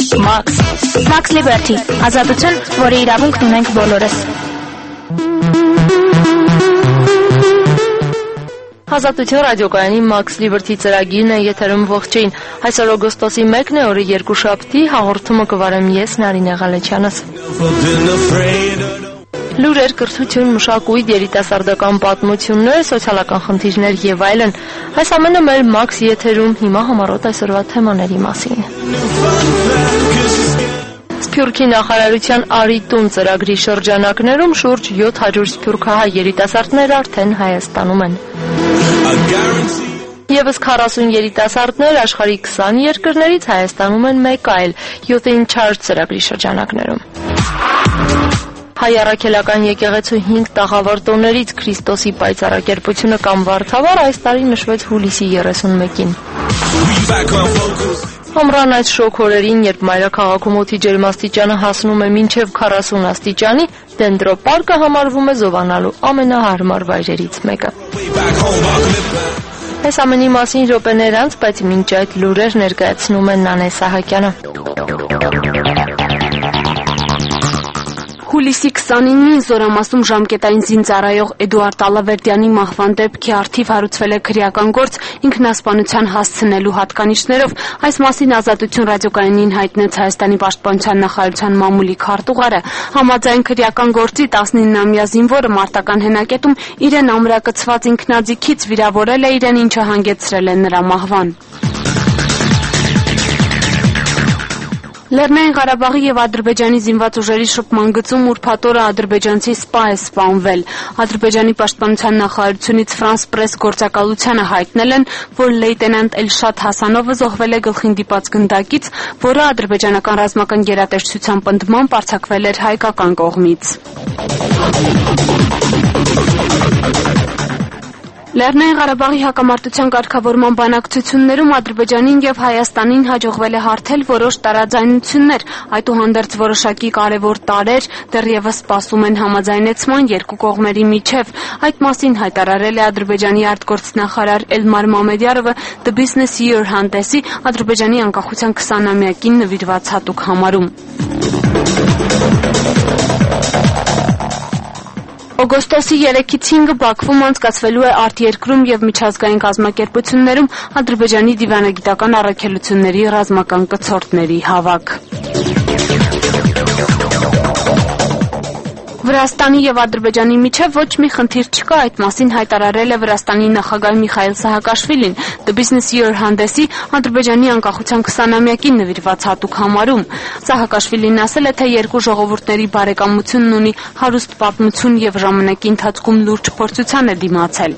Max Liberty, ազատություն, որի իրավունքն ունենք բոլորս։ Ազատություն ռադիոկայանի Max Liberty ծրագիրն է եթերում ողջույն։ Այսօր օգոստոսի 1-ն է, օրը երկուշաբթի, հաղորդումը կվարեմ ես Նարինե Ղալեչյանս։ Լուրեր, կրթություն, մշակույթ, երիտասարդական պատմություններ, սոցիալական խնդիրներ եւ այլն։ Այս ամենը մեր Max եթերում հիմա համառոտ այսօրվա թեմաների մասին։ Սփյուռքի նախարարության Արի տուն ծրագրի շրջանակներում շուրջ 700 սփյուռքահայ երիտասարդներ արդեն Հայաստանում են։ Եվս 40 երիտասարդներ աշխարհի 20 երկրներից Հայաստանում են մեկ այլ 7-ին Charge ծրագրի շրջանակներում։ Հայ առաքելական եկեղեցու 5 տաղավար տոներից Քրիստոսի պայծառակերպությունը կամ Վարդավառ այս տարի նշվեց հուլիսի 31-ին։ Ամռան այս շոգ օրերին, երբ մայրաքաղաքում օդի ջերմաստիճանը հասնում է մինչև 40 աստիճանի, Դենդրոպարկը համարվում է զովանալու ամենահարմար վայրերից մեկը։ Այս ամենի մասին րոպեներ անց, բայց մինչ այդ լուրեր ներկայացնում է Նանե Սահակյանը։ Հուլիսի 29-ին Զորամասում ժամկետային զինծառայող Էդուարդ Ալավերդյանի մահվան դեպքի առթիվ հարուցվել է քրեական գործ ինքնասպանության հասցնելու հատկանիշներով։ Այս մասին Ազատություն ռադիոկայանին հայտնեց Հայաստանի պաշտպանության նախարարության մամուլի քարտուղարը։ Համաձայն քրեական գործի 19-ամյա զինվորը մարտական հենակետում իրեն ամրակցված ինքնաձիգից վիրավորել է իրեն, ինչը հանգեցրել է նրա մահվան։ Լեռնային Ղարաբաղի եւ Ադրբեջանի զինված ուժերի շփման գծում ուրբաթ օրը ադրբեջանցի սպա է սպանվել։ Ադրբեջանի պաշտպանության նախարարությունից France Press գործակալությանը հայտնել են, որ լեյտենանտ Էլշադ Հասանովը զոհվել է գլխին դիպած գնդակից, որը ադրբեջանական ռազմական գերատեսչության պնդմամբ արձակվել էր հայկական կողմից։ Լեռնային Ղարաբաղի հակամարտության կարգավորման բանակցություններում Ադրբեջանին եւ Հայաստանին հաջողվել է հարթել որոշ տարաձայնություններ, այդուհանդերձ որոշակի կարևոր տարրեր դեռևս սպասում են համաձայնեցման երկու կողմերի միջև։ Այդ մասին հայտարարել է Ադրբեջանի արտգործնախարար Էլմար Մամեդյարովը The Business Year հանդեսի Ադրբեջանի անկախության 20-ամյակին նվիրված հատուկ համարում։ Օգոստոսի 3-ից 5-ը Բաքվում անցկացվելու է արտերկրում եւ միջազգային կազմակերպություններում Ադրբեջանի դիվանագիտական առաքելությունների ռազմական կցորդների հավաք։ Վրաստանի եւ Ադրբեջանի միջև ոչ մի խնդիր չկա, այդ մասին հայտարարել է Վրաստանի նախագահ Միխայիլ Սահակաշվիլին The Business Year հանդեսի Ադրբեջանի անկախության 20-ամյակին նվիրված հատուկ համարում։ Սահակաշվիլին ասել է, թե երկու ժողովուրդների բարեկամությունն ունի հարուստ պատմություն եւ ժամանակի ընթացքում լուրջ փորձության է դիմացել։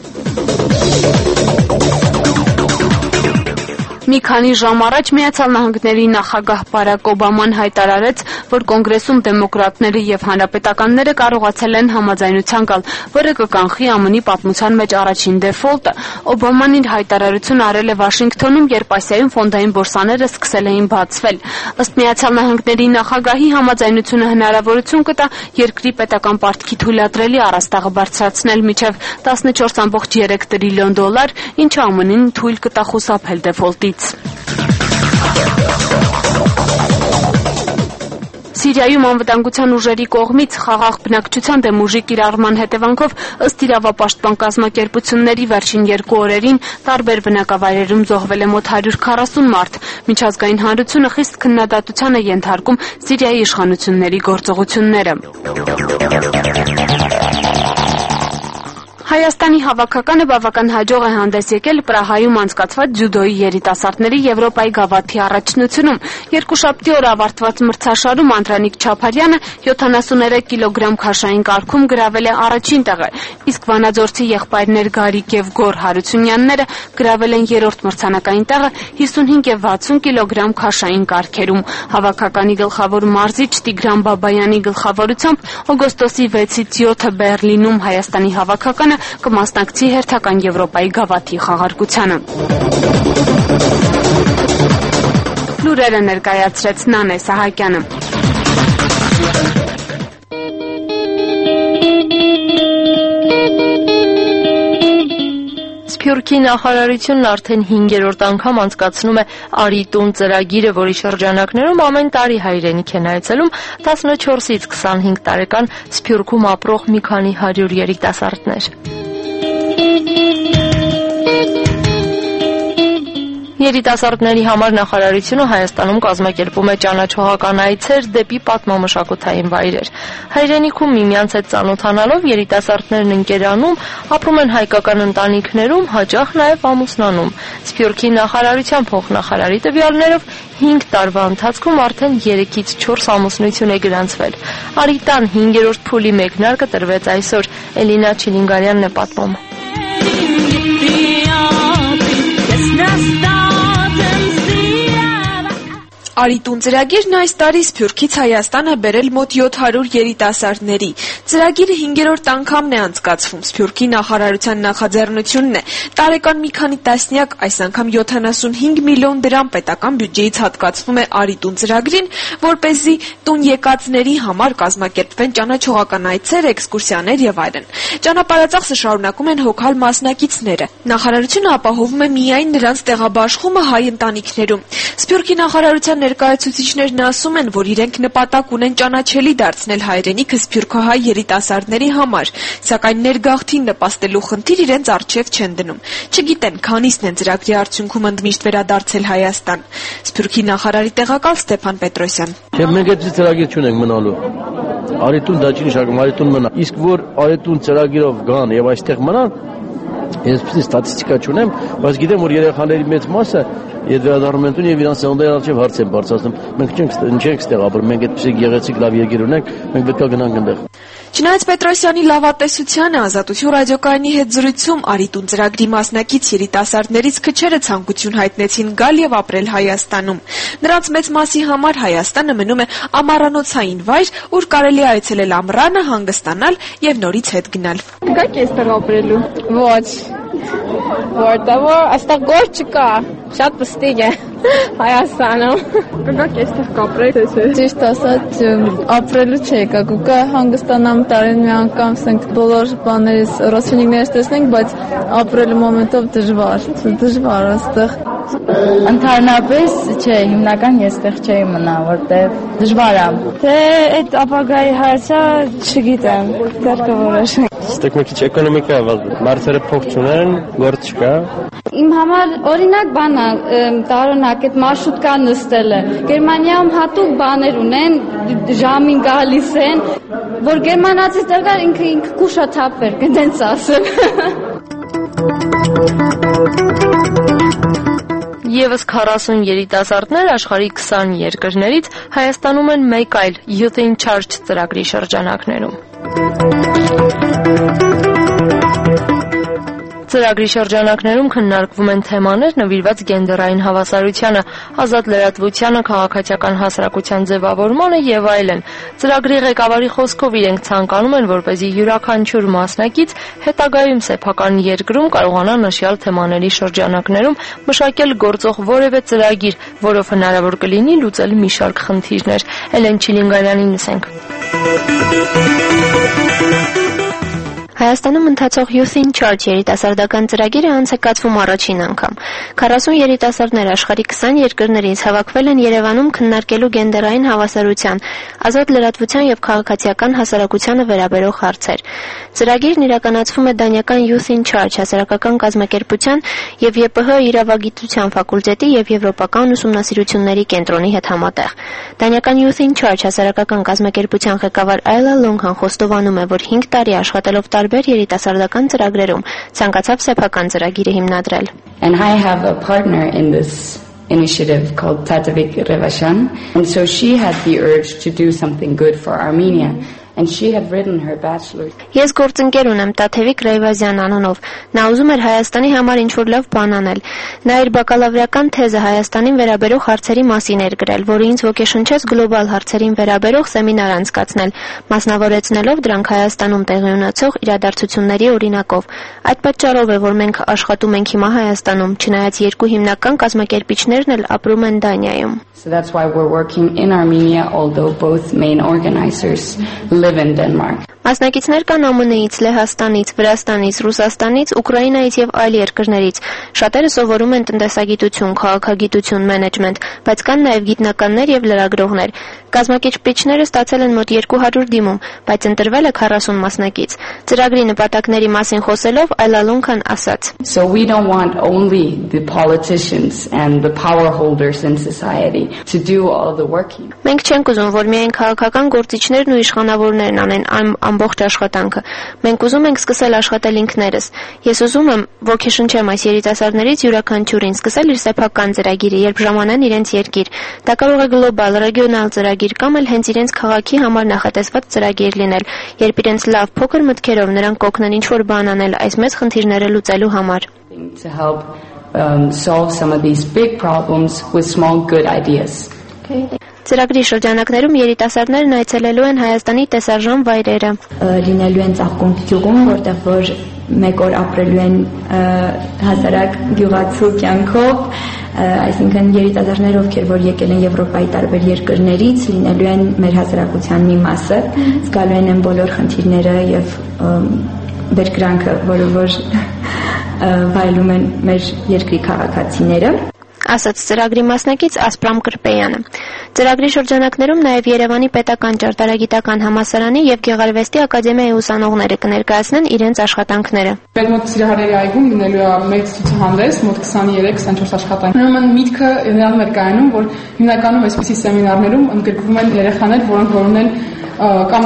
Մի քանի ժամ առաջ Միացյալ Նահանգների նախագահ Բարակ Օբաման հայտարարեց, որ կոնգրեսում դեմոկրատները եւ հանրապետականները կարողացել են համաձայնության գալ, որը կկանխի ԱՄՆ-ի պատմության մեջ առաջին դեֆոլտը։ Օբաման իր հայտարարությունը արել է Վաշինգտոնում, երբ Ասիայում ֆոնդային բորսաները սկսել էին բացվել։ Ըստ Միացյալ Նահանգների նախագահի, համաձայնությունը հնարավորություն կտա երկրի պետական պարտքի թույլատրելի առաստաղը բարձրացնել մինչև 14.3 տրիլիոն դոլար, ինչը ԱՄՆ-ին թույլ կտա խուսափել դեֆոլտից։ Սիրիայում անվտանգության ուժերի կողմից խաղաղ բնակչության դեմ ուժի կիրառման հետևանքով ըստ իրավապաշտպան կազմակերպությունների վերջին 2 օրերին տարբեր բնակավայրերում զոհվել է մոտ 140 մարդ։ Միջազգային հանրությունը խիստ քննադատության է ենթարկում Սիրիայի իշխանությունների գործողությունները։ Հայաստանի հավաքականը բավական հաջող է հանդես եկել Պրահայում անցկացված ձյուդոյի երիտասարդների Եվրոպայի գավաթի առաջնությունում։ Երկուշաբթի օրը ավարտված մրցաշարում Անդրանիկ Չափարյանը 73 կիլոգրամ քաշային կարգում գրավել է առաջին տեղը, իսկ վանաձորցի եղբայրներ Գարիկ եւ Գոր Հարությունյանները գրավել են երրորդ մրցանակային տեղը 55 եւ 60 կիլոգրամ քաշային կարգերում։ Հավաքականի գլխավոր մարզիչ Տիգրան Բաբայանի գլխավորությամբ օգոստոսի 6-ից 7-ը Բեռլինում Հայաստանի հավաքականը կմասնակցի հերթական Եվրոպայի գավաթի խաղարկությանը։ Լուրերը ներկայացրեց Նանե Սահակյանը։ Սփյուռքի նախարարությունն արդեն 5-րդ անգամ անցկացնում է «Արի տուն» ծրագիրը, որի շրջանակներում ամեն տարի հայրենիք են այցելում 14-ից 25 տարեկան Սփյուռքում ապրող մի քանի 100 երիտասարդներ։ Երիտասարդների համար նախարարությունը Հայաստանում կազմակերպում է ճանաչողական այցեր դեպի պատմամշակութային վայրեր։ Հայրենիքում միմյանց հետ ծանոթանալով երիտասարդներն ընկերանում, ապրում են հայկական ընտանիքներում, հաճախ նաև ամուսնանում։ Սփյուռքի նախարարության փոխնախարարի տվյալներով 5 տարվա ընթացքում արդեն 3-ից 4 ամուսնություն է գրանցվել։ «Արի տան» 5-րդ փուլի մեկնարկը տրվեց այսօր։ Էլինա Չիլինգարյանն է պատմում։ «Արի տուն» ծրագիրն այս տարի Սփյուռքից Հայաստան է բերել մոտ 700 երիտասարդների։ Ծրագիրը 5-րդ անգամն է անցկացվում, Սփյուռքի նախարարության նախաձեռնությունն է։ Տարեկան մի քանի տասնյակ, այս անգամ 75 միլիոն դրամ պետական բյուջեից հատկացվում է «Արի տուն» ծրագրին, որպեսզի տուն եկածների համար կազմակերպվեն ճանաչողական այցեր, էքսկուրսիաներ եւ այլն։ Ճանապարհածախսը շարունակում են հոգալ մասնակիցները։ Նախարարությունը ապահովում է միայն նրանց տեղաբաշխումը հայ ընտանիքներում։ Սփյուռքի նախարարության ներկայացուցիչներն ասում են, որ իրենք նպատակ ունեն ճանաչելի դարձնել հայրենիքը սփյուռքահայ երիտասարդների համար, սակայն ներգաղթին նպաստելու խնդիր իրենց առջև չեն դնում։ Չգիտեն, քանիսն են ծրագրի արդյունքում ընդմիշտ վերադարձել Հայաստան։ Սփյուռքի նախարարի տեղակալ Ստեփան Պետրոսյան։ Մենք այդ ծրագիր չունենք մնալու։ «Արի տուն» դա չի նշանակում «Արի տուն» մնա։ Իսկ որ «Արի տուն» ծրագիրով գան եւ այստեղ մնան, ես ստատիստիկա չունեմ, բայց գիտեմ, որ երեխաների մեծ մասը Եվ վերադառնում են տուն եւ իրանց սերունդների առջեւ հարց են բարձրացնում։ Մենք չենք ստեղ ապրում, մենք այդպեսի գեղեցիկ լավ երկիր ունենք, մենք պետք է գնանք այնտեղ։ Չնայած Պետրոսյանի լավատեսությանը Ազատություն ռադիոկայանի հետ զրույցում «Արի տուն» ծրագրի մասնակից երիտասարդներից քչերը ցանկություն հայտնեցին գալ եւ ապրել Հայաստանում։ Նրանց մեծ մասի համար Հայաստանը մնում է ամառանոցային վայր, ուր կարելի է այցելել ամռանը, հանգստանալ եւ նորից հետ գնալ։ Գաք էստեղ ապրելու։ Ոչ։ Որտեւ այստեղ գործ չկա, շատ պստիկ է Հայաստանում։ Գաք էստեղ կապրեք, թե՞ Ճիշտ ասած, ապրելու չէ եկա, գուկա հանգստանամ տարին մի անգամ, ասենք բոլոր բաներս, ռոստինիքներս տեսնենք, բայց ապրելու մոմենտով դժվար այստեղ։ Ընդհանրապես չէ, հիմնական ես այստեղ չէի մնա, որտեղ դժվար է։ Թե այդ ապագայի հարցը չգիտեմ, դեռ կորոշեմ։ Այստեղ մի քիչ էկոնոմիկա է վազում, մարդերը փող չունեն, գործ չկա։ Իմ համար օրինակ բան է, տարօրինակ այդ մարշրուտկա նստելը։ Գերմանիայում հատուկ բաներ ունեն, ժամին գալիս են, որ գերմանացից դեռ կար ինքը կուշաթափ էր, կդենց ասեմ։ Եվս 40 երիտասարդներ աշխարհի 20 երկրներից Հայաստանում են մեկ այլ Youth in Charge ծրագրի շրջանակներում։ Ծրագրի շրջանակներում քննարկվում են թեմաներ նվիրված գենդերային հավասարությանը, ազատ լրատվությանը, քաղաքացիական հասարակության ձևավորմանը եւ այլն։ Ծրագրի ղեկավարի խոսքով իրենք ցանկանում են, որպեսզի յուրաքանչյուր մասնակից հետագայում սեփական երկրում կարողանա նշյալ թեմաների շրջանակներում մշակել գործող որևէ ծրագիր, որով հնարավոր կլինի լուծել մի շարք խնդիրներ։ Էլեն Չիլինգարյանին լսենք։ Հայաստանում ընթացող Youth in Charge երիտասարդական ծրագիրը անց է կացվում առաջին անգամ։ 40 երիտասարդներ աշխարհի 20 երկրներից հավաքվել են Երևանում քննարկելու գենդերային հավասարության, ազատ լրատվության եւ քաղաքացիական հասարակությանը վերաբերող հարցեր։ Ծրագիրն իրականացվում է դանիական Youth in Charge հասարակական կազմակերպության եւ ԵՊՀ իրավագիտության ֆակուլտետի եւ եվրոպական ուսումնասիրությունների կենտրոնի հետ համատեղ։ Դանիական Youth in Charge հասարակական կազմակերպության ղեկավար Այլա Լոնգան խոստովանում է, որ 5 տարի աշխատելով տարբեր երիտասարդական ծրագրերում ցանկացավ սեփական ծրագիրը հիմնադրել։ And I have a partner in this initiative called Tatevik Revashan, and so she had the urge to do something good for Armenia. And she had written her bachelor's. Ես գործընկեր ունեմ Տաթևիկ Ռեյվազյան անունով։ Նա ուզում էր Հայաստանի համար ինչ-որ լավ բան անել։ Նա իր բակալավրական թեզը Հայաստանին վերաբերող հարցերի մասին էր գրել, որը ինձ ոգեշնչեց գլոբալ հարցերին վերաբերող սեմինար անցկացնել, մասնավորեցնելով դրանք Հայաստանում տեղի ունեցող իրադարձությունների օրինակով։ Այդ պատճառով է, որ մենք աշխատում ենք հիմա Հայաստանում, չնայած երկու հիմնական կազմակերպիչներն էլ ապրում են Դանիայում։ So that's why we're working in Armenia, although both main organizers live in Denmark. Մասնակիցներ կան ԱՄՆ-ից, Լեհաստանից, Վրաստանից, Ռուսաստանից, Ուկրաինայից եւ այլ երկրներից։ Շատերը սովորում են տնտեսագիտություն, քաղաքագիտություն, մենեջմենտ, բայց կան նաեւ գիտնականներ եւ լրագրողներ։ Կազմակերպիչները ստացել են մոտ 200 դիմում, բայց ընտրվել է 40 մասնակից։ Ծրագրի նպատակների մասին խոսելով Այլալունքան ասաց. So we don't want only the politicians and the power holders in society to do all the working. Մենք չենք ուզում, որ միայն քաղաքական գործիչներն ու իշխանավորներն անեն ամբողջ աշխատանքը։ Մենք ուզում ենք սկսել աշխատել ինքներս։ Ես ուզում եմ ոգեշնչեմ այս երիտասարդներից յուրաքանչյուրին սկսել իր սեփական ծրագիրը, երբ ժամանեն իրենց երկիր։ Դա կարող է գլոբալ, ռեգիոնալ ծրագիր կամ էլ հենց իրենց քաղաքի համար նախատեսված ծրագիր լինել, երբ իրենց լավ փոքր մտքերով նրանք կօգնեն ինչ-որ բան անել այս մեծ խնդիրները լուծելու համար։ To help solve some of these big problems with small good ideas. Ծրագրի շրջանակներում երիտասարդներն այցելելու են Հայաստանի տեսարժան վայրերը։ Լինելու են Ծաղկունք գյուղում, որտեղ որ մեկ օր ապրելու են հասարակ գյուղացու կյանքով, այսինքն երիտասարդներ, ովքեր որ եկել են Եվրոպայի տարբեր երկրներից, լինելու են մեր հասարակության մի մասը, զգալու են բոլոր խնդիրները եւ բերկրանքը, որը որ վայելում են մեր երկրի քաղաքացիները, ասաց ծրագրի մասնակից Ասպրամ Կրպեյանը։ Ծրագրի շրջանակներում նաև Երևանի պետական ճարտարագիտական համալսարանի եւ Գեղարվեստի ակադեմիայի ուսանողները կներկայացնեն իրենց աշխատանքները։ Պետմոտ Սիրահարերի այգում լինելու է մեծ ցուցահանդես, մոտ 23-24 աշխատանք։ Ուրեմն միտքը նրան էր կայանում, որ հիմնականում այսպիսի սեմինարներում ընդգրկվում են երեխաներ, որոնք որ ունեն կամ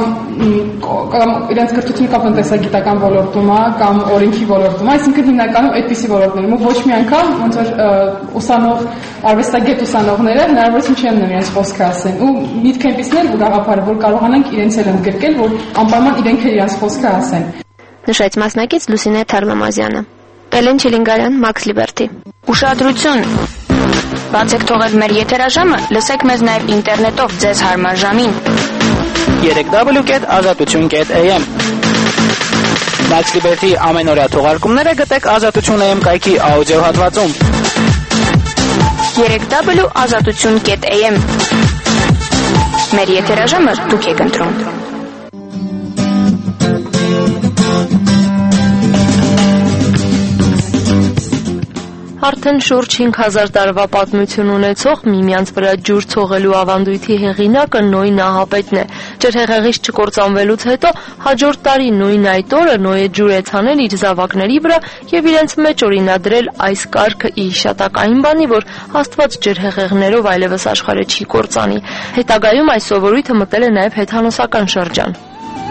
իրենց կրթությունը կամ տնտեսագիտական ոլորտում է կամ օրենքի ոլորտում, այսինքն հիմնականում այդպիսի ոլորտներում ու ոչ մի անգամ ոնց որ ուսանող արվեստագետ ուսանողները հնարավորություն չեն ունենում իրենց խոսքը ասեն ու միտք այնպիսներ ու գաղափար որ կարողանանք իրենց էլ ընդգրկել, որ անպայման իրենք էլ իրենց խոսքը ասեն։ Նշեց մասնակից Լուսինե Թարլամազյանը։ Էլեն Չիլինգարյան, Մաքս Լիբերտի։ Ուշադրություն։ Բացեք թողել մեր եթերաժամը, լսեք մեզ նաև ինտերնետով ձեզ հարմար ժամին։ www.azatutun.am Մաքս Լիբերտի ամենօրյա թողարկումները գտեք Ազատություն.am կայքի աուդիո հատվածում։ www.azatutun.am Մեր եթերաժամը դուք եք ընտրում։ Արդեն շուրջ 5000 տարվա պատմություն ունեցող միմյանց վրա ջուր ցողելու ավանդույթի հեղինակը Նոյ Նահապետն է։ Ջրհեղեղից չկործանվելուց հետո հաջորդ տարի նույն այդ օրը Նոյը ջուր է ցանել իր զավակների վրա եւ իրենց մեջ օրինադրել այս կարգը ի հիշատակային բանի, որ Աստված ջրհեղեղներով այլևս աշխարհը չի կործանի։ Հետագայում այս սովորույթը մտել է նաեւ հեթանոսական շրջան։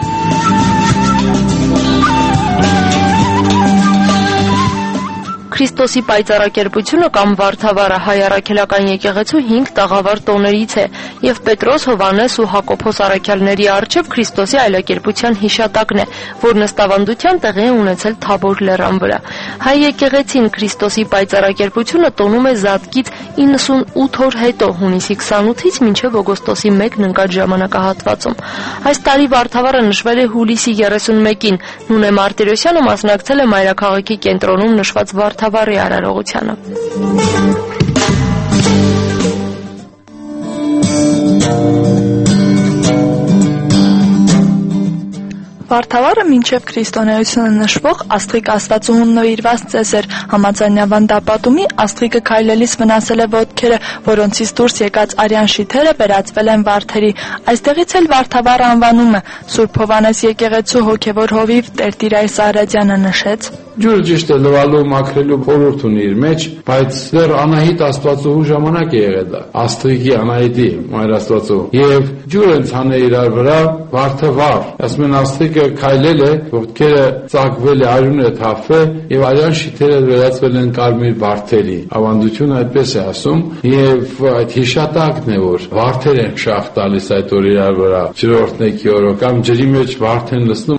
Քրիստոսի պայծառակերպությունը կամ Վարդավառը հայ առաքելական եկեղեցու 5 տաղավար տոներից է եւ Պետրոս, Հովհաննես ու Հակոբոս առաքյալների առջև Քրիստոսի այլակերպության հիշատակն է, որն ըստ ավանդության տեղի է ունեցել Թաբոր լեռան վրա։ Հայ եկեղեցին Քրիստոսի պայծառակերպությունը տոնում է Զատկից 98 օր հետո, հունիսի 28-ից մինչև օգոստոսի 1-ն ընկած ժամանակահատվածում։ Այս տարի Վարդավառը նշվել է հուլիսի 31-ին։ Նունե Մարտիրոսյանը մասնակցել է մայրաքաղաքի կենտրոնում նշված Վարդավառի արարողությանը։ Վարդավառը մինչև քրիստոնեությունը նշվող Աստղիկ Աստվածուհուն նվիրված ծես էր։ Համաձայն ավանդապատումի Աստղիկը քայլելիս վնասել է ոտքերը, որոնցից դուրս եկած արյան շիթերը վերածվել են վարդերի։ Այստեղից էլ Վարդավառ անվանումը Սուրբ Հովհաննես եկեղեցու հոգևոր հովիվ Տեր Տիրայր Սարադյանը նշեց. Ջուրը ճիշտ է լվալու, մաքրելու խորհուրդ ունի իր մեջ, բայց դեռ Անահիտ Աստվածուհու ժամանակ է եղել դա։ Աստղիկի Անահիտի Մայր Աստվածուհու։ Եվ ջուրը ցանել իրար վրա Վարդավառ։ Ասում են Աստղիկը քայլել է, ոտքերը ծակվել է, արյունը թափվել եւ արյան շիթերը վերածվել են կարմիր վարդերի։ Ավանդությունը այդպես է ասում եւ այդ հիշատակն է, որ վարդեր են շախ տալիս այդ օր իրար վրա։ Ջրորդնեկի օրը կամ ջրի մեջ վարդ են լցնում։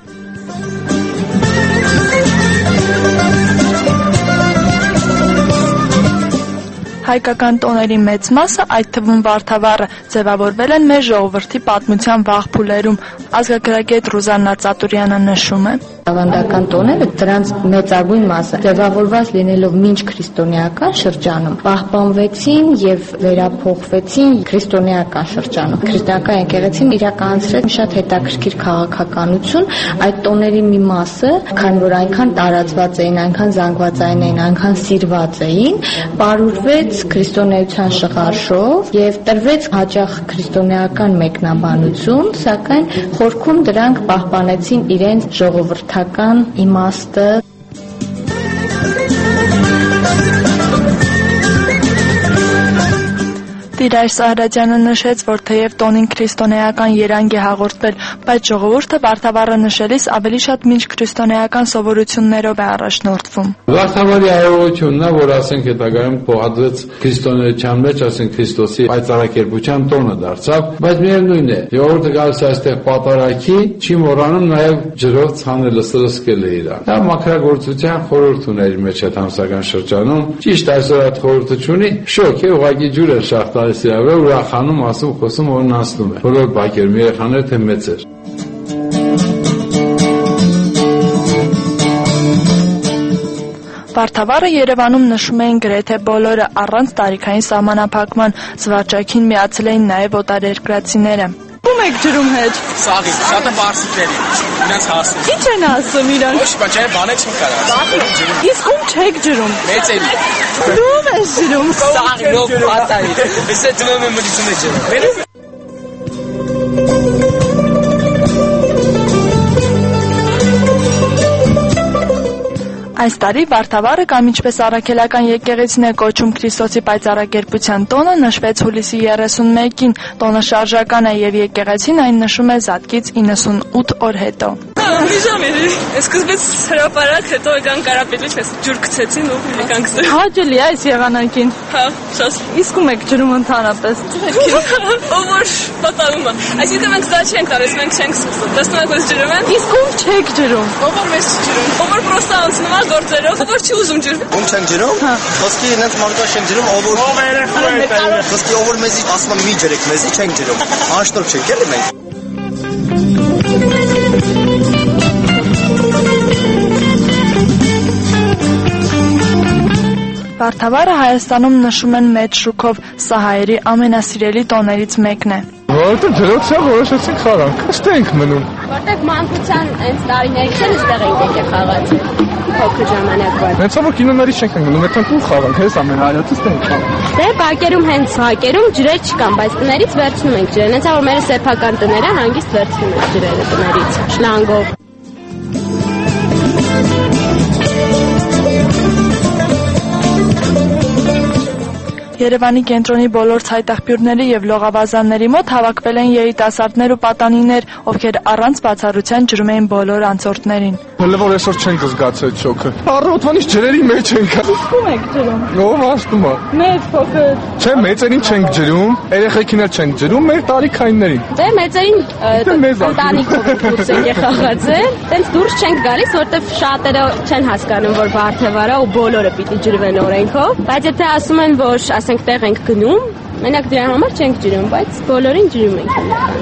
Հայկական տոների մեծ մասը, այդ թվում Վարդավառը, ձևավորվել են մեր ժողովրդի պատմության վաղ փուլերում, ազգագրագետ Ռուզաննա Ծատուրյանը նշում է. Ավանդական տոները դրանց մեծագույն մասը ձևավորված լինելով մինչ քրիստոնեական շրջանում պահպանվեցին եւ վերափոխվեցին քրիստոնեական շրջանում։ Քրիստոնեական եկեղեցին իրականացրեց շատ հետաքրքիր քաղաքականություն, այդ տոների մի մասը, քանի որ այնքան տարածված էին, այնքան զանգվածային էին, այնքան սիրված էին, պարուրվեց քրիստոնեության շղարշով եւ տրվեց հաճախ քրիստոնեական մեկնաբանություն, սակայն խորքում դրանք պահպանեցին իրենց ժողովրդական իմաստը։ Տիրայր Սահրաջյանը նշեց, որ թեև տոնին քրիստոնեական երանգ է հաղորդվել, բայց ժողովուրդը Վարդավառը նշելիս ավելի շատ մինչ քրիստոնեական սովորություններով է առաջնորդվում։ Վարդավառի արարողությունն է, որ ասենք հետագայում փոխադրեց քրիստոնեության մեջ, ասենք Քրիստոսի պայծառակերպության տոնը դարձավ, բայց միևնույն է, ժողովուրդը գալիս է այստեղ պատարագի, չի մոռանում նաև ջրով ցանելը սրսկելը իրան։ Դա մաքրագործության խորհուրդ ուներ իր մեջ այդ ամսական շրջանում։ Ճիշտ այսօր այդ խորհուրդը չունի, շոկ է, ուղղակի ջուր է շախտա ուրախանում, ասում, խոսում, որ նստում է։ Բոլոր բակերում երեխաներ թե մեծեր։ Վարդավառը Երևանում նշում էին գրեթե բոլորը առանց տարիքային սահմանափակման, զվարճակին միացել էին նաև օտարերկրացիները։ Ում եք ջրում հետ։ Սաղի, շատ է բարսիկների, իրենց հասում։ Ինչ են ասում իրանք։ Ոչ, բայց այ բանը չեն կարա։ Իսկ ում չեք ջրում։ Մեծերի։ Դու ում ես ջրում։ Սաղի, նո պատարի։ Էսե դնում եմ մտածում է ջրում։ Այս տարի Վարդավառը կամ ինչպես առաքելական եկեղեցին է կոչում Քրիստոսի պայծառակերպության տոնը նշվեց հուլիսի 31-ին, տոնը շարժական է եւ եկեղեցին այն նշում է Զատկից 98 օր հետո։ Մի ժամ էր, սկզբից հրապարակ, հետո եկան Կարապետից, ջուր գցեցին ու եկանք սր։ Հաճելի է այս եղանակին։ Հա, շատ։ Իսկ ում եք ջրում ընդհանրապես։ Ով որ պատահում է։ Այսինքն մենք դա չենք տալիս, մենք չենք սկսում։ Տեսնում եք, որ ջրում են։ Իսկ ում չեք ջրում։ Ով որ մեզ ջրում։ Ով որ պրոստա անցնում է գործերով, ով որ չի ուզում ջրել։ Ում չեն ջրում։ Խոսքի ինձ մարդու չեն ջրում, ով որ Խոսքի ով որ մեզի ասում է մի ջրեք, մեզի չենք ջրում։ Անշտով չենք էլի մենք։ Վարդավառը Հայաստանում նշում են մեծ շուքով, սա հայերի ամենասիրելի տոներից մեկն է։ Որտե ջրոցը որոշեցինք խաղանք, ըստ ենք մնում։ Որտեղ մանկության այս տարիներից էլ այստեղ ենք եկել խաղացել։ Փոքր ժամանակվա։ Հենց որ կինոների չենք գնում, այդտեղ ու խաղանք, հենց ամեն հայացից ենք խաղանք։ Դե բակերում հենց բակերում ջրեր չկան, բայց տներից վերցնում ենք ջրերը։ Հենց որ մեր սեփական տները հանգիստ վերցնում ենք ջրերը տներից, շլանգով։ Երևանի կենտրոնի բոլոր ցայտաղբյուրների եւ լողավազանների մոտ հավաքվել են երիտասարդներ ու պատանիներ, ովքեր առանց բացառության ջրում էին բոլոր անցորդներին։ Հələ որ այսօր չենք զգացել շոկը։ Առավոտվանից ջրերի մեջ ենք։ Ո՞ւմ եք ջրում։ Ո՞վ ասում է։ Մեծ փոքր։ Չէ, մեծերին չենք ջրում, երեխեքին էլ չենք ջրում, մեր տարիքայիններին։ Դե մեծերին ընտանիքով դուրս ենք խաղացել։ Տենց դուրս չենք գալիս, որտեվ շատերը չեն հասկանում, որ Վարդավառը ու բոլորը պիտի ջրվեն օրենքով, բայց եթե ասում են, որ ասենք տեղ ենք գնում, մենակ դրա համար չենք ջրում, բայց բոլորին ջրում ենք։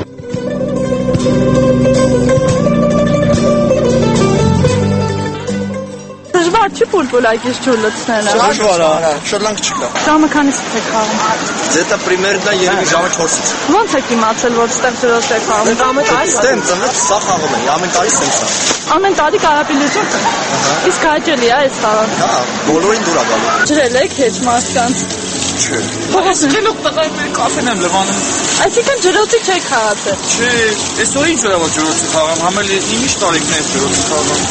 Դժվար չի պուլպուլակից ջուր լցնելը։ Դժվար է, շատ լավ չկա։ Ժամը քանիսից եք խաղում։ Ձեթա պրիմերնա երևի ժամը 4-ից։ Ոնց եք իմացել, որ ստեղ ջրոց եք խաղում։ Ամեն տարի ծնվեց սա խաղում են, ամեն տարի սենց է։ Ամեն տարի Կարապետի ջուրը։ Իսկ հաճելի է այս խաղը։ Հա, բոլորին դուր է գալու։ Ջրել եք հետ մարդկանց։ Չէ։ Փողոց գնոք տղայք մեր կաֆեն եմ լվանում։ Այսինքն ջրոցի չեք խաղացել։ Չէ, այսօր ինչ որ ջրոցի խաղամ, համել իմիշ տարիքն է ջրոցի խաղամ։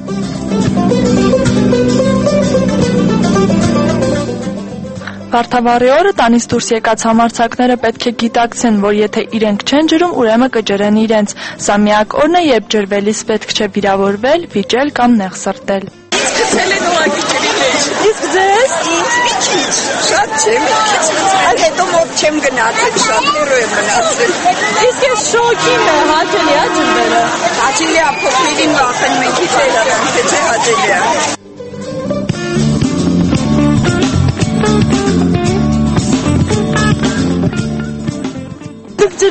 Վարդավառի օրը տանից դուրս եկած համարձակները պետք է գիտակցեն, որ եթե իրենք չեն ջրում, ուրեմն կջրեն իրենց։ Սա միակ օրն է, երբ ջրվելիս պետք չէ վիրավորվել, վիճել կամ նեղ սրտել։ Սկսել են ուղղակի ջրի մեջ։ Իսկ ձեզ։ Ինչ, շատ չէ, այլ հետո մոտ չեմ գնացել, շատ հեռու եմ մնացել։ Իսկ այս շոկին է, հաճելի է ջրվելը։ Հաճելի է, փոքրին վախենում ենք, ինչ էլ արամ, թե հաճելի է։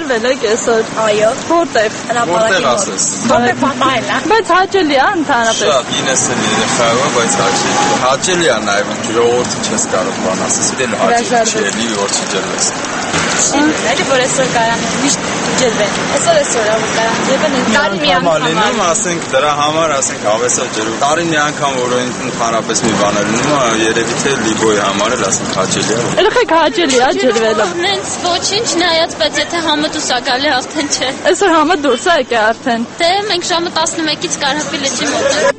ջրվել եք այսօր։ Այո։ Որտեղ։ Որտեղ ասես։ Որտեղ պատահել է։ Բայց հաճելի է ընդհանրապես։ Շատ 90 երեխայով, բայց հաճելի։ Հաճելի է նաև ժողովուրդը չես կարող բան ասես, դել հաճելի չէ, որ չջրվես։ Շինները որ այսօր կարան միշտ ջրվեն։ Այսօր ջրվեն, տարի մի անգամ։ Ասենք դրա համար, ասենք հավեսա ջրում։ Տարի մի անգամ որ ընդհանրապես մի բան է լինում, երևի թե լիբոյի համար էլ ասենք հաճելի է։ Երեխեք հաճելի է ջրվելը։ Նենց ոչինչ նայած, բայց եթե համը դուրս է գալի, արդեն չէ։ Այսօր համը դուրս է եկել արդեն։ Դե մենք ժամը 11-ից Կարապի լճի մոտ ենք։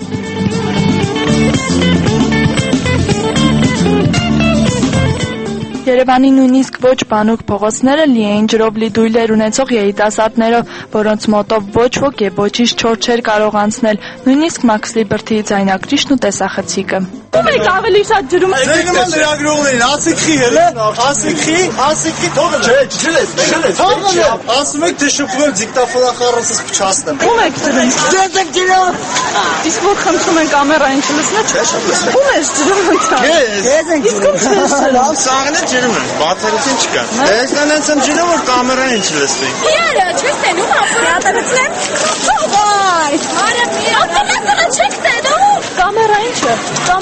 Երևանի նույնիսկ ոչ բանուկ փողոցները լի էին ջրով լի դույլեր ունեցող երիտասարդներով, որոնց մոտով ոչ ոք եւ ոչինչ չոր չէր կարող անցնել, նույնիսկ Մաքս Լիբերթիի ձայնագրիչն ու տեսախցիկը։ Ում եք ավելի շատ ջրում։ Ձեր նման լրագրողներին, ասիքի հելը, ասիքի թողը։ Չէ, ասում եք թե շփվում դիկտաֆոնախառնցս փչացնեմ։ Ում եք ջրում։ Ձեզ եք ջրում։ Իսկ որ խնդրում են կամերային չլսնա։ Ում ես ջրում ընթա։ Ձեզ եք ջրում։ Սաղնը ջրում են, բացառություն չկա։ Ես նենց եմ ջրում, որ կամերային չլսվի։ Իարը, չես տենում ապարատացնեմ։ Վայ, արա մի ապարատը չեք տենում։ Կամերային չէ։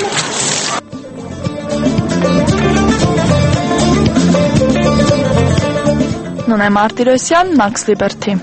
Նոնե Մարտիրոսյան, Մաքս Լիբերթի։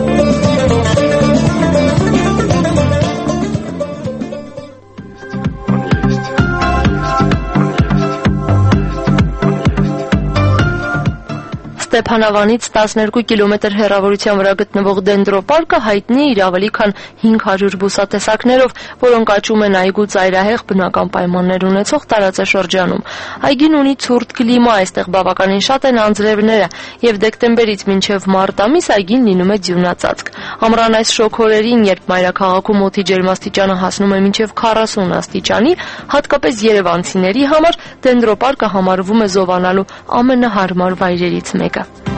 Ստեփանավանից 12 կիլոմետր հեռավորության վրա գտնվող դենդրոպարկը հայտնի է իր ավելի քան 500 բուսատեսակներով, որոնք աճում են այգու ծայրահեղ բնական պայմաններ ունեցող տարածաշրջանում։ Այգին ունի ցուրտ կլիմա, այստեղ բավականին շատ են անձրևները, եւ դեկտեմբերից մինչեւ մարտ ամիս այգին լինում է ձյունածածկ։ Ամռան այս շոգ օրերին, երբ մայրաքաղաքում օդի ջերմաստիճանը հասնում է մինչեւ 40 աստիճանի, հատկապես երևանցիների համար դենդրոպարկը համարվում է զովանալու ամենահարմար վայրերից մեկը։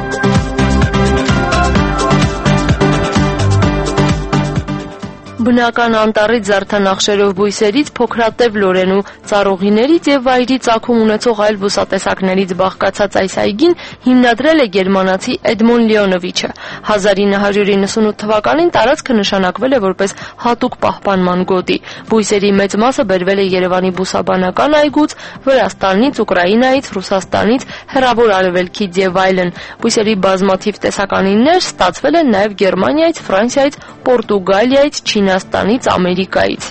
Բնական անտառից զարդանախշերով բույսերից, փոքրատև լորենու ծառուղիներից եւ վայրի ծագում ունեցող այլ բուսատեսակներից բաղկացած այս այգին հիմնադրել է գերմանացի Էդմոն Լեոնովիչը։ 1998 թվականին տարածքը նշանակվել է որպես հատուկ պահպանման գոտի։ Բույսերի մեծ մասը բերվել է Երևանի բուսաբանական այգուց, Վրաստանից, Ուկրաինայից, Ռուսաստանից, Հեռավոր Արևելքից եւ այլն։ Բույսերի բազմաթիվ տեսականիններ ստացվել են նաեւ Գերմանիայից, Ֆրանսիայից, Պորտուգալիայից, Չինաստանից, Ամերիկայից։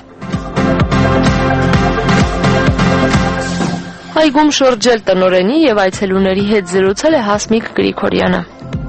Այգում շրջել տնօրենի եւ այցելուների հետ զրուցել է Հասմիկ Գրիգորյանը։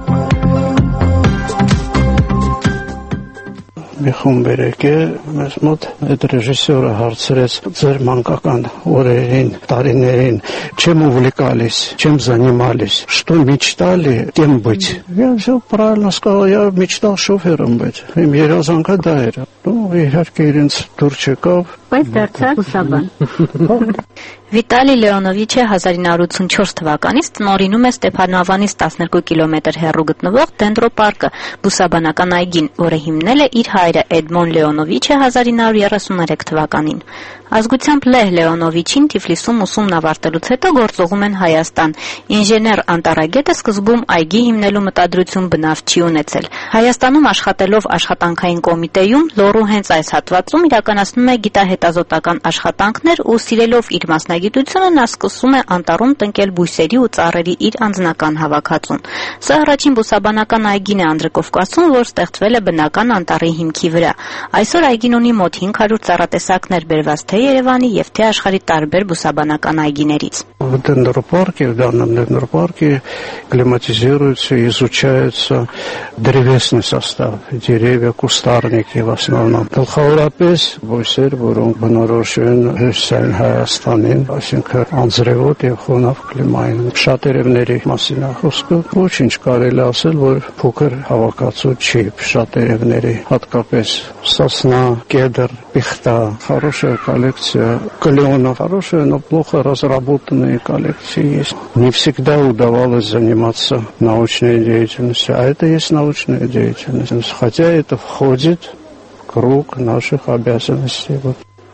Մի խումբ եկել մեզ մոտ, այդ ռեժիսորը հարցրեց ձեր մանկական օրերին, տարիներին, чем увлекались, чем занимались, что мечтали, кем быть. Я все правильно сказал, я мечтал шофером быть. Իմ երազանքը դա էր։ Իհարկե իրենց դուր չեկավ, բայց դարձավ ուսաբան։ Վիտալի Լեոնովիչը 1984 թվականից տնօրինում է Ստեփանավանից 12 կիլոմետր հեռու գտնվող դենդրոպարկը, բուսաբանական այգին, որը հիմնել է իր հայրը Էդմոն Լեոնովիչը 1933 թվականին։ Ազգությամբ Լեհ Լեոնովիչին Թիֆլիսում ուսումն ավարտելուց հետո գործողում են Հայաստան։ Ինժեներ Անտարագետը սկզբում այգի հիմնելու մտադրություն բնավ չի ունեցել։ Հայաստանում աշխատելով աշխատանքային կոմիտեում Լոռու հենց այս հատվածում իրականացնում է գիտահետազոտական աշխատանքներ ու սիրելով իր մասնագիտությունը նա սկսում է անտառում տնկել բույսերի ու ծառերի իր անձնական հավաքածուն։ Սա առաջին բուսաբանական այգին է Անդրկովկասում, որ ստեղծվել է բնական անտառի հիմքի վրա։ Այսօր այգին ունի мод 500 ծառատեսակներ բերված թե Երևանի եւ թե աշխարհի տարբեր բուսաբանական այգիներից։ Дендропарки, в данном дендропарке климатизируется, изучается древесный состав, деревья, кустарники в основном. Գլխավորապես բույսեր, որոնք բնորոշ են հյուսիսային Հայաստանին, այսինքն անձրևոտ եւ խոնավ կլիմային։ Շատ երևների մասին է խոսքը, ոչինչ կարելի ասել, որ փոքր հավաքածու չի շատ երևների, հատկապես сосна, кедр, пихта, хорошая коллекция, клена, хорошая, но плохо разработанные коллекции есть. Не всегда удавалось заниматься научной деятельностью, а это есть научная деятельность, хотя это входит в круг наших обязанностей.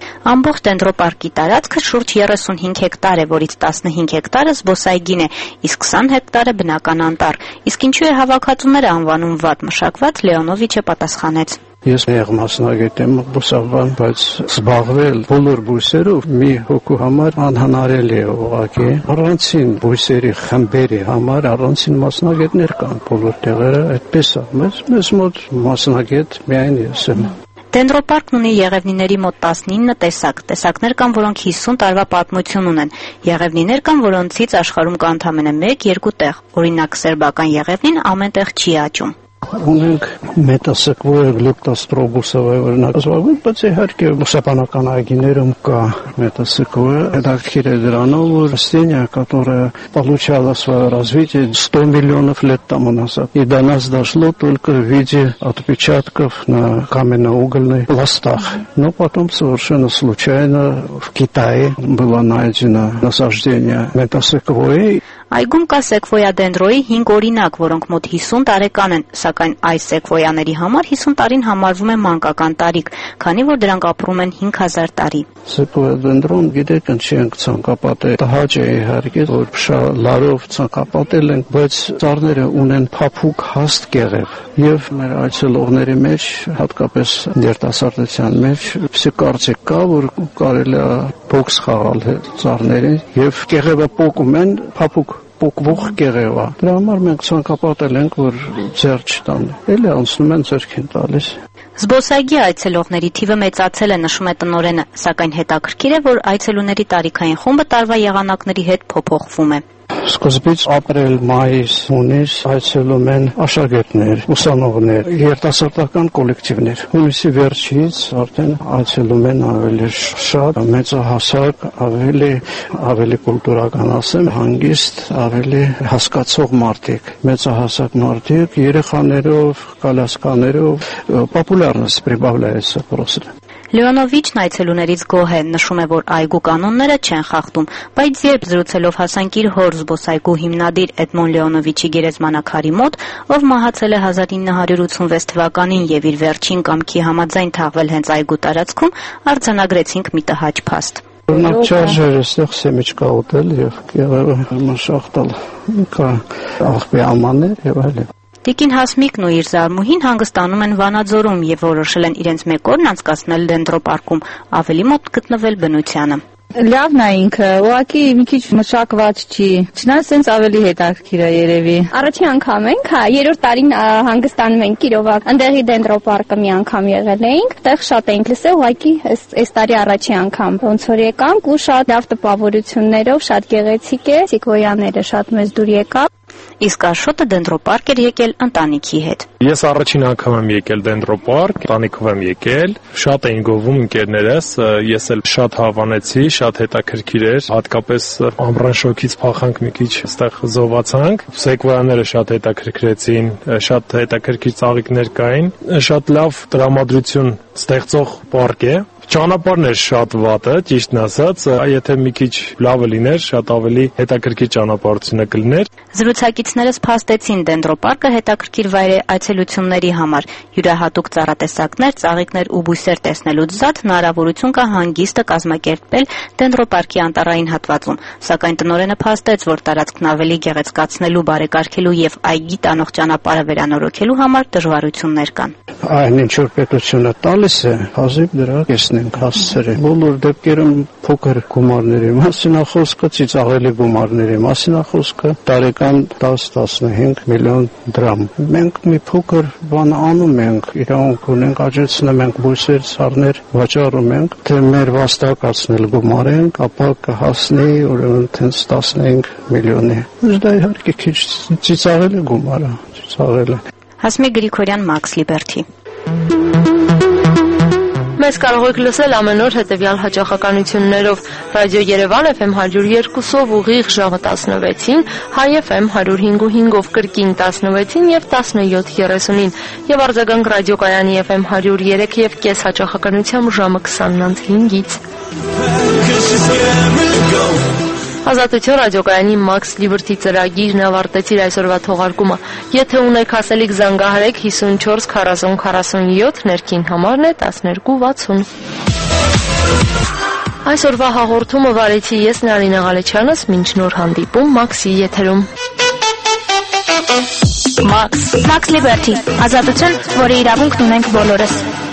Ամբողջ դենդրոպարկի տարածքը շուրջ 35 հեկտար է, որից 15 հեկտարը զբոսայգին է, իսկ 20 հեկտարը բնական անտառ։ Իսկ ինչու է հավաքածուները անվանում վատ մշակված, Լեոնովիչը պատասխանեց. Ես եղ մասնագետ եմ բուսաբան, բայց զբաղվել բոլոր բույսերով մի հոգու համար անհնարելի է ուղղակի։ Առանցին բույսերի խմբերի համար առանցին մասնագետներ կան բոլոր տեղերը, այդպես է։ Մեզ մոտ մասնագետ միայն ես եմ։ Դենդրոպարկն ունի եղևնիների մոտ 19 տեսակ։ Տեսակներ կան, որոնք 50 տարվա պատմություն ունեն։ Եղևնիներ կան, որոնցից աշխարհում կա ընդամենը 1-2 տեղ։ Օրինակ, սերբական եղևնին ամեն տեղ չի աճում։ Ունենք մետասեկվոյա գլյուպտաստրոբուսովը օրինակազբաղվում, բայց իհարկե բուսաբանական այգիներում кա մետասեկվոյա. Հետաքրքիր է дրանով, որ растение, которое получало свое развитие 100 миллионов лет тому назад, и до нас дошло только в виде отпечатков на каменноугольных пластах. Но потом совершенно случайно в Китае было найдено насаждение метасеквои. Այգում կա սեկվոյադենդրոյի 5 օրինակ, որոնք մոտ 50 տարեկան են, սակայն այս սեկվոյաների համար 50 տարին համարվում է մանկական տարիք, քանի որ դրանք ապրում են 5000 տարի։ Սեկվոյադենդրոն գիտեք ինչի ենք ցանկապատել, տհաճ է իհարկե, որ լարով ցանկապատել ենք, բայց ծառները ունեն փափուկ հաստ կեղև, եւ մեր այցելողների մեջ, հատկապես երիտասարդության մեջ, կարծիք կա, որ կարելի է բոքս խաղալ ծառներին, եւ կեղևը պոկում են փափուկ պոկվող կեղևա։ Դրա համար մենք ցանկապատել ենք, որ ձեռ չտան։ Էլի անցնում են ձեռքին տալիս։ Զբոսայգի այցելողների թիվը մեծացել է, նշում է տնօրենը, սակայն հետաքրքիր է, որ այցելուների տարիքային խումբը տարվա եղանակների հետ փոփոխվում է։ Սկզբից ապրիլ, մայիս, հունիս այցելում են աշակերտներ, ուսանողներ, երիտասարդական կոլեկտիվներ։ Հունիսի վերջից արդեն այցելում են ավելի շատ մեծահասակ, ավելի կուլտուրական ասեմ, հանգիստ, ավելի հասկացող մարդիկ, մեծահասակ մարդիկ, երեխաներով, կալասկաներով, պոպուլярность прибавляется просто. Լեոնովիչն այցելուներից գոհ է, նշում է, որ այգու կանոնները չեն խախտում, բայց երբ զրուցելով հասանք իր հոր զբոսայգու հիմնադիր Էդմոն Լեոնովիչի գերեզմանակարի մոտ, ով մահացել է 1986 թվականին եւ իր վերջին կամքի համաձայն թաղվել հենց այգու տարածքում, արձանագրեցինք մի տհաճ փաստ։ Օրինակ չարժեր էստեղ սեմիչկա ուտել եւ կեղևը մշախտալ, կա աղբի ամաններ եւ այլն։ Տիկին Հասմիկն ու իր զարմուհին հանգստանում են Վանաձորում եւ որոշել են իրենց մեկ օրն անցկացնել դենդրոպարկում, ավելի մոտ գտնվել բնությանը։ Լավն է ինքը, ուղղակի մի քիչ մշակված չի, չնայած սենց ավելի հետաքրքիր է երևի։ Առաջին անգամ ենք, երրորդ տարին հանգստանում ենք Կիրովակ, ընդեղի դենդրոպարկը մի անգամ եղել էինք, տեղ շատ էինք լսել, ուղղակի այս տարի առաջին անգամ ոնց որ եկանք ու շատ լավ տպավորություններով, շատ գեղեցիկ է, սեկվոյաները շատ մեծ դուր եկավ։ Իսկ Աշոտը դենդրոպարկ էր եկել ընտանիքի հետ։ Ես առաջին անգամ եմ եկել դենդրոպարկ, ընտանիքով եմ եկել, շատ էին գովում ընկերներս, ես էլ շատ հավանեցի, շատ հետաքրքիր էր, հատկապես ամռան շոկից փախանք մի քիչ, այստեղ զովացանք, սեկվոյաները շատ հետաքրքրեցին, շատ հետաքրքիր ծաղիկներ կային, շատ լավ տրամադրություն ստեղծող պարկ է։ Ճանապարհն էր շատ վատը, ճիշտն ասած, եթե մի քիչ լավը լիներ, շատ ավելի հետաքրքիր ճանապարհությունը կլիներ։ Զրուցակիցներս փաստեցին դենդրոպարկը հետաքրքիր վայր է այցելությունների համար։ Յուրահատուկ ծառատեսակներ, ծաղիկներ ու բույսեր տեսնելուց զատ հնարավորություն կա հանգիստը կազմակերպել դենդրոպարկի անտառային հատվածում, սակայն տնօրենը փաստեց, որ տարածքն ավելի գեղեցկացնելու, բարեկարգելու եւ այգի տանող ճանապարհը վերանորոգելու համար դժվարություններ կան։ Այն ինչ որ պետությունը տալիս է, հազիվ դրա կեսնենք հասցրել։ Բոլոր դեպքերում փոքր գումարների մասին է խոսքը, ծիծաղելի գումարների մասին է խոսքը, տարեկան 10-15 միլիոն դրամ։ Մենք մի փոքր բան անում ենք, իրավունք ունենք, աճեցնում ենք բույսեր, սառներ, վաճառում ենք, թե մեր վաստակացնել գումարենք, ապա կհասնի ուրեմն տենց 15 միլիոնի։ Դա իհարկե քիչ ծիծաղելի գումար է, ծիծաղելի։ Հասմիկ Գրիգորյան, Max Liberty։ Մեզ կարող եք լսել ամեն օր հետևյալ հաճախականություններով. Ռադիո Երևան FM 102-ով ուղիղ ժամը 16-ին, Հայ FM 105.5-ով կրկին 16-ին եւ 17:30-ին եւ արձագանք ռադիոկայանի FM 103.5 հաճախականությամբ ժամը 20:05-ից։ Ազատություն ռադիոկայանի Max Liberty ծրագիրն ավարտեց իր այսօրվա թողարկումը։ Եթե ունեք ասելիք, զանգահարեք 54 40 47, ներքին համարն է 1260։ Այսօրվա հաղորդումը վարեցի ես Նարինե Ղալեչյանս, մինչ նոր հանդիպում Մաքսի եթերում։ Max Liberty, ազատություն, որի իրավունքն ունենք բոլորս։